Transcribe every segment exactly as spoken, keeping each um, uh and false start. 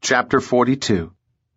Chapter forty-two.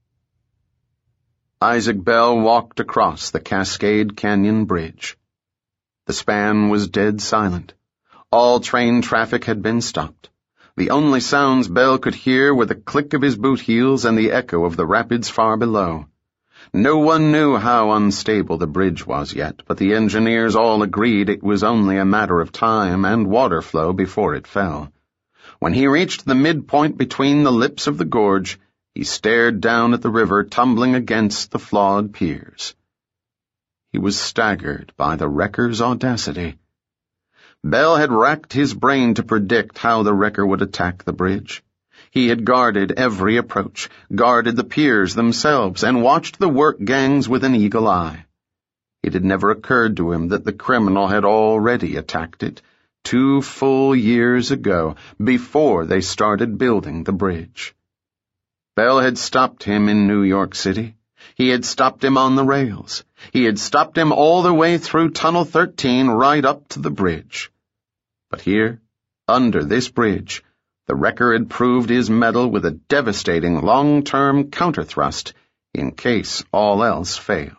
Isaac Bell walked across the Cascade Canyon Bridge. The span was dead silent. All train traffic had been stopped. The only sounds Bell could hear were the click of his boot heels and the echo of the rapids far below. No one knew how unstable the bridge was yet, but the engineers all agreed it was only a matter of time and water flow before it fell. When he reached the midpoint between the lips of the gorge, he stared down at the river tumbling against the flawed piers. He was staggered by the wrecker's audacity. Bell had racked his brain to predict how the wrecker would attack the bridge. He had guarded every approach, guarded the piers themselves, and watched the work gangs with an eagle eye. It had never occurred to him that the criminal had already attacked it, two full years ago, before they started building the bridge. Bell had stopped him in New York City. He had stopped him on the rails. He had stopped him all the way through Tunnel thirteen right up to the bridge. But here, under this bridge, the wrecker had proved his mettle with a devastating long-term counterthrust in case all else failed.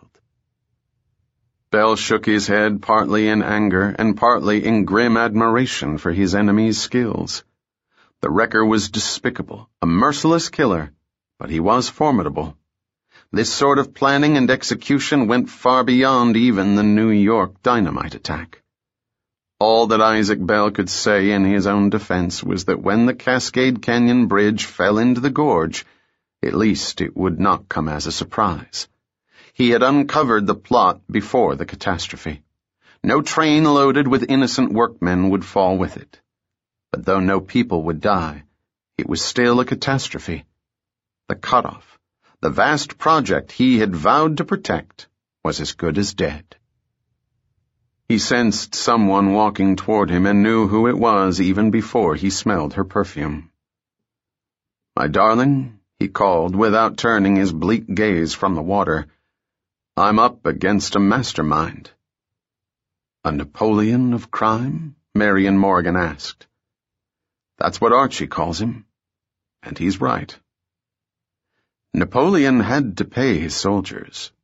Bell shook his head partly in anger and partly in grim admiration for his enemy's skills. The wrecker was despicable, a merciless killer, but he was formidable. This sort of planning and execution went far beyond even the New York dynamite attack. All that Isaac Bell could say in his own defense was that when the Cascade Canyon Bridge fell into the gorge, at least it would not come as a surprise. He had uncovered the plot before the catastrophe. No train loaded with innocent workmen would fall with it. But though no people would die, it was still a catastrophe. The cutoff, the vast project he had vowed to protect, was as good as dead. He sensed someone walking toward him and knew who it was even before he smelled her perfume. "My darling," he called without turning his bleak gaze from the water, "I'm up against a mastermind." "A Napoleon of crime?" Marion Morgan asked. "That's what Archie calls him. And he's right." Napoleon had to pay his soldiers.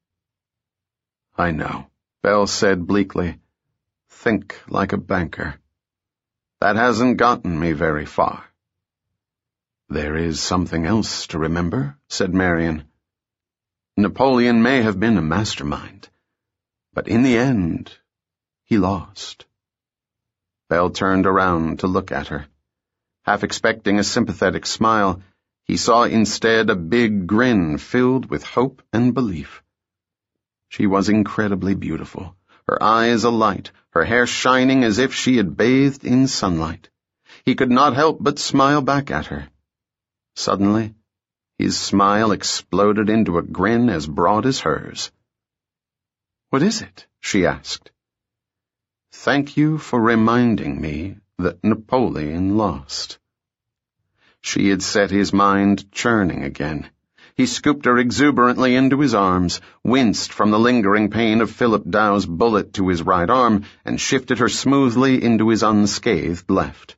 "I know," Bell said bleakly. "Think like a banker. That hasn't gotten me very far." "There is something else to remember," said Marion. "Napoleon may have been a mastermind, but in the end, he lost." Bell turned around to look at her. Half expecting a sympathetic smile, he saw instead a big grin filled with hope and belief. She was incredibly beautiful, her eyes alight, her hair shining as if she had bathed in sunlight. He could not help but smile back at her. Suddenly, his smile exploded into a grin as broad as hers. "What is it?" she asked. "Thank you for reminding me that Napoleon lost." She had set his mind churning again. He scooped her exuberantly into his arms, winced from the lingering pain of Philip Dow's bullet to his right arm, and shifted her smoothly into his unscathed left.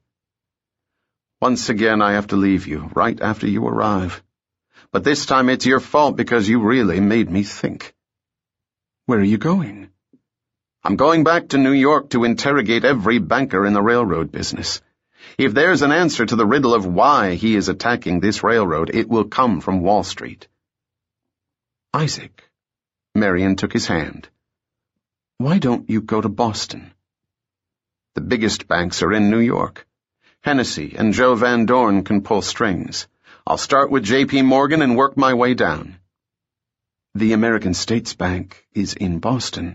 "Once again I have to leave you, right after you arrive. But this time it's your fault because you really made me think." "Where are you going?" "I'm going back to New York to interrogate every banker in the railroad business. If there's an answer to the riddle of why he is attacking this railroad, it will come from Wall Street." "Isaac," Marion took his hand, "why don't you go to Boston?" "The biggest banks are in New York. Hennessy and Joe Van Dorn can pull strings. I'll start with J P Morgan and work my way down." "The American States Bank is in Boston."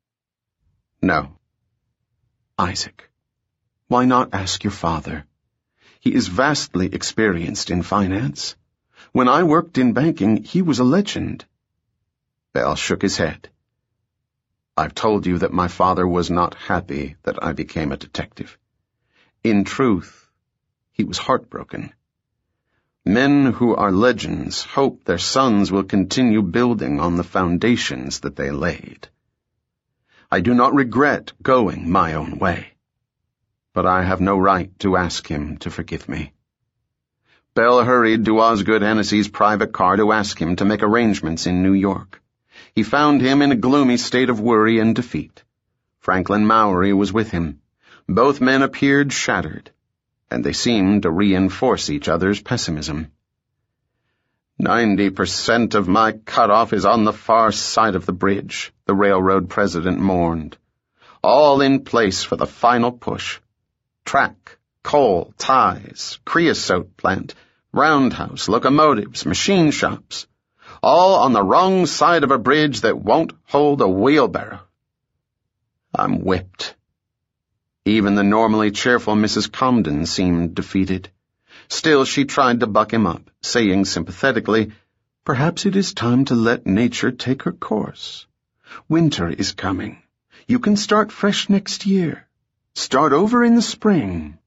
"No." "Isaac, why not ask your father? He is vastly experienced in finance. When I worked in banking, he was a legend." Bell shook his head. "I've told you that my father was not happy that I became a detective. In truth, he was heartbroken. Men who are legends hope their sons will continue building on the foundations that they laid. I do not regret going my own way, but I have no right to ask him to forgive me. Bell hurried to Osgood Hennessy's private car to ask him to make arrangements in New York. He found him in a gloomy state of worry and defeat. Franklin Mowery was with him. Both men appeared shattered, and they seemed to reinforce each other's pessimism. Ninety percent of my cutoff is on the far side of the bridge, the railroad president mourned. All in place for the final push. Track, coal, ties, creosote plant, roundhouse, locomotives, machine shops. All on the wrong side of a bridge that won't hold a wheelbarrow. I'm whipped. Even the normally cheerful Missus Comden seemed defeated. Still, she tried to buck him up, saying sympathetically, "Perhaps it is time to let nature take her course. Winter is coming. You can start fresh next year. Start over in the spring."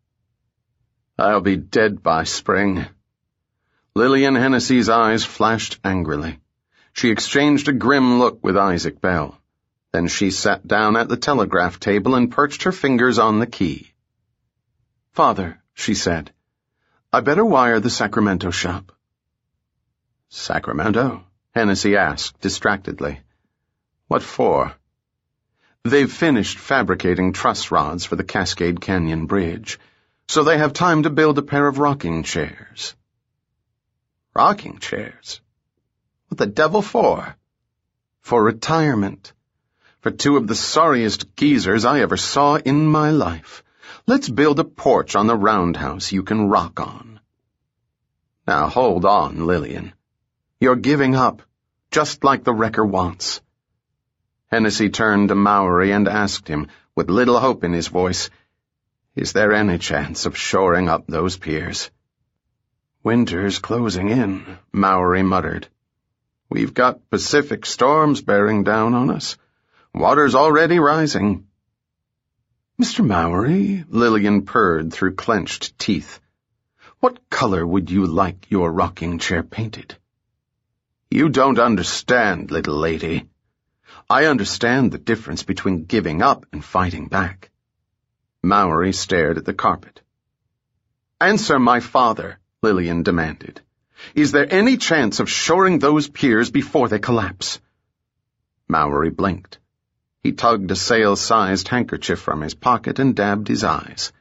"I'll be dead by spring." Lillian Hennessy's eyes flashed angrily. She exchanged a grim look with Isaac Bell. Then she sat down at the telegraph table and perched her fingers on the key. "Father," she said, "I better wire the Sacramento shop." "Sacramento?" Hennessy asked distractedly. "What for?" "They've finished fabricating truss rods for the Cascade Canyon Bridge, so they have time to build a pair of rocking chairs." "Rocking chairs? What the devil for?" "For retirement. For two of the sorriest geezers I ever saw in my life. Let's build a porch on the roundhouse you can rock on." "Now hold on, Lillian. You're giving up, just like the wrecker wants." Hennessy turned to Mowery and asked him, with little hope in his voice, "Is there any chance of shoring up those piers?" "Winter's closing in," Mowery muttered. "We've got Pacific storms bearing down on us. Water's already rising." "Mister Mowery," Lillian purred through clenched teeth, "what color would you like your rocking chair painted?" "You don't understand, little lady." "I understand the difference between giving up and fighting back." Mowery stared at the carpet. "Answer my father," Lillian demanded. "Is there any chance of shoring those piers before they collapse?" Mowery blinked. He tugged a sail-sized handkerchief from his pocket and dabbed his eyes.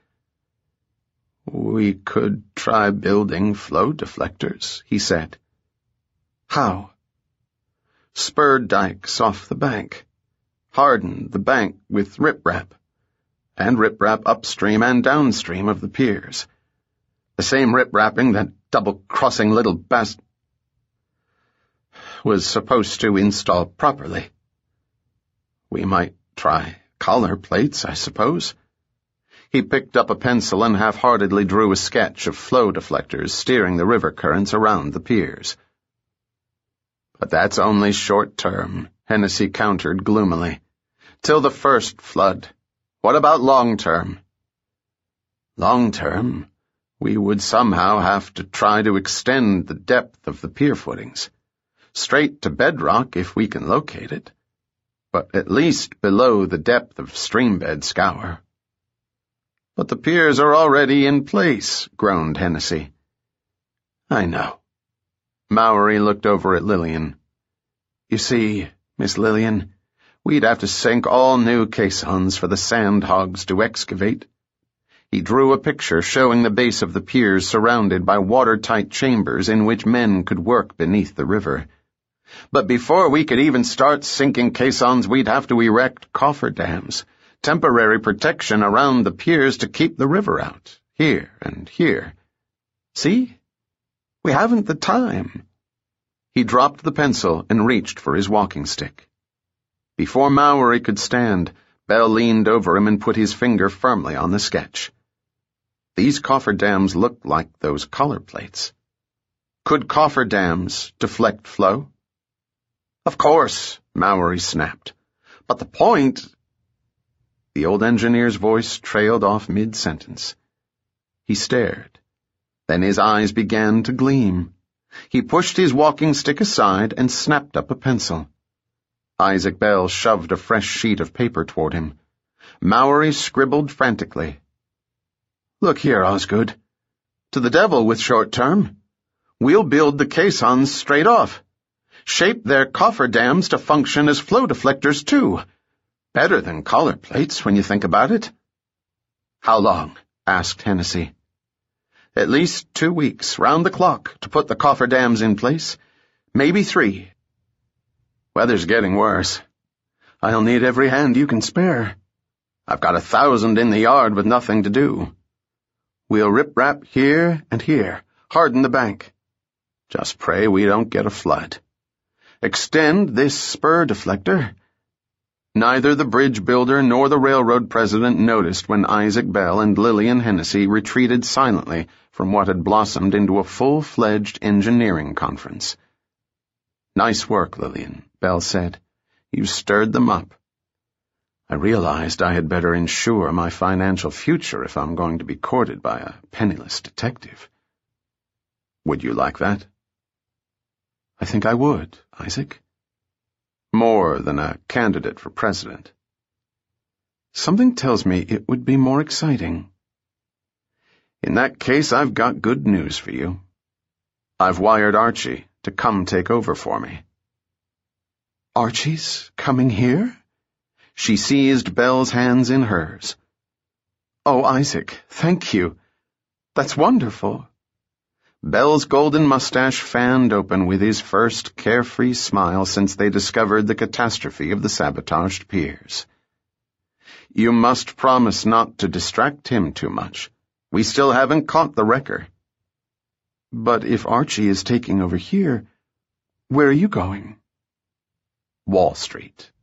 "We could try building flow deflectors," he said. "How?" "Spur dikes off the bank. Harden the bank with riprap. And riprap upstream and downstream of the piers. The same riprapping that double-crossing little bast was supposed to install properly. We might try collar plates, I suppose." He picked up a pencil and half-heartedly drew a sketch of flow deflectors steering the river currents around the piers. "But that's only short-term," Hennessy countered gloomily. "Till the first flood. What about long-term?" "Long-term, we would somehow have to try to extend the depth of the pier footings. Straight to bedrock if we can locate it. But at least below the depth of streambed scour." "But the piers are already in place," groaned Hennessy. "I know." Mowery looked over at Lillian. "You see, Miss Lillian, we'd have to sink all new caissons for the sand hogs to excavate." He drew a picture showing the base of the piers surrounded by watertight chambers in which men could work beneath the river. "But before we could even start sinking caissons, we'd have to erect cofferdams, temporary protection around the piers to keep the river out, here and here. See? We haven't the time." He dropped the pencil and reached for his walking stick. Before Mowery could stand, Bell leaned over him and put his finger firmly on the sketch. These cofferdams looked like those collar plates. Could cofferdams deflect flow? "Of course," Mowery snapped. "But the point—" The old engineer's voice trailed off mid-sentence. He stared. Then his eyes began to gleam. He pushed his walking stick aside and snapped up a pencil. Isaac Bell shoved a fresh sheet of paper toward him. Mowery scribbled frantically. "Look here, Osgood. To the devil with short-term. We'll build the caissons straight off. Shape their cofferdams to function as flow deflectors, too. Better than collar plates, when you think about it. How long? Asked Hennessy. At least two weeks, round the clock, to put the cofferdams in place. Maybe three. Weather's getting worse. I'll need every hand you can spare. I've got a thousand in the yard with nothing to do. We'll rip-rap here and here, harden the bank. Just pray we don't get a flood. Extend this spur deflector. Neither the bridge builder nor the railroad president noticed when Isaac Bell and Lillian Hennessy retreated silently from what had blossomed into a full-fledged engineering conference. Nice work, Lillian, Bell said. You stirred them up. I realized I had better ensure my financial future if I'm going to be courted by a penniless detective. Would you like that? I think I would, Isaac. More than a candidate for president. Something tells me it would be more exciting. In that case, I've got good news for you. I've wired Archie to come take over for me. Archie's coming here? She seized Bell's hands in hers. Oh, Isaac, thank you. That's wonderful. Bell's golden mustache fanned open with his first carefree smile since they discovered the catastrophe of the sabotaged piers. You must promise not to distract him too much. We still haven't caught the wrecker. But if Archie is taking over here, where are you going? Wall Street.